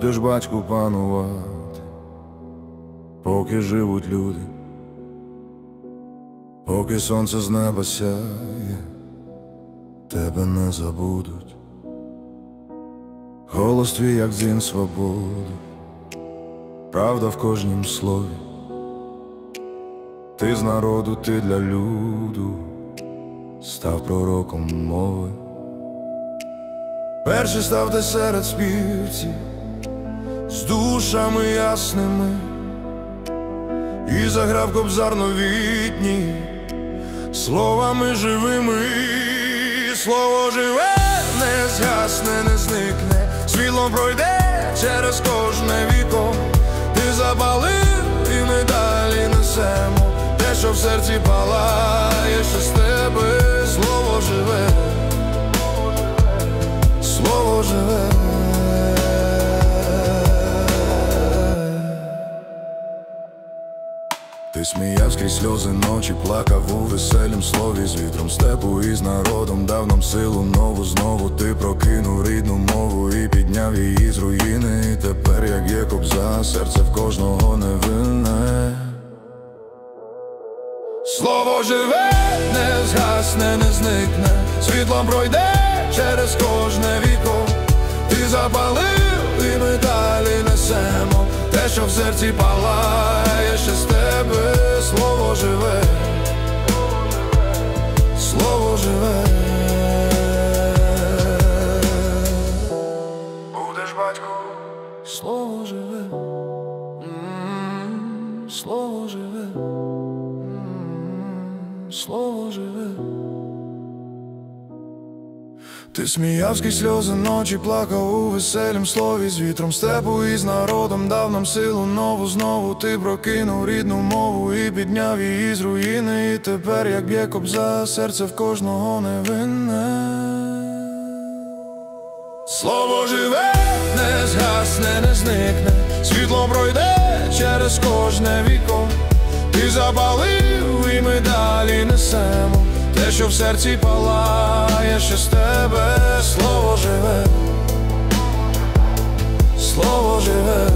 Будеш, батьку, панувати, поки живуть люди, поки сонце з неба сяє, тебе не забудуть. Голос твій, як дзвін свободи, правда в кожнім слові. Ти з народу, ти для люду, став пророком мови. Перший став ти серед співців, з душами ясними, і заграв кобзар новітній, словами живими. Слово живе, не згасне, не зникне, світлом пройде через кожне віко. Ти запалив, і ми далі несемо те, що в серці палає, що з тебе. Слово живе, слово живе. Ти сміяв скрізь сльози ночі, плакав у веселім слові, з вітром степу і з народом дав нам силу нову. Знову ти прокинув рідну мову і підняв її з руїни. І тепер, як є кобза, серце в кожного невинне. Слово живе, не згасне, не зникне, світлом пройде через кожне віко. Ти запалив, і ми далі несемо те, що в серці палає, ще з тебе. Слово живе, слово живе. Будеш, батьку, слово живе, слово живе, слово живе. Ти сміяв скрізь сльози ночі, плакав у веселім слові, з вітром степу і з народом дав нам силу нову. Знову ти прокинув рідну мову і підняв її з руїни. І тепер, як б'є кобза, серце в кожного невинне. Слово живе, не згасне, не зникне, світло пройде через кожне віко. Ти запалив, і ми далі несемо те, що в серці палає, ще з тебе. Слово живе, слово живе.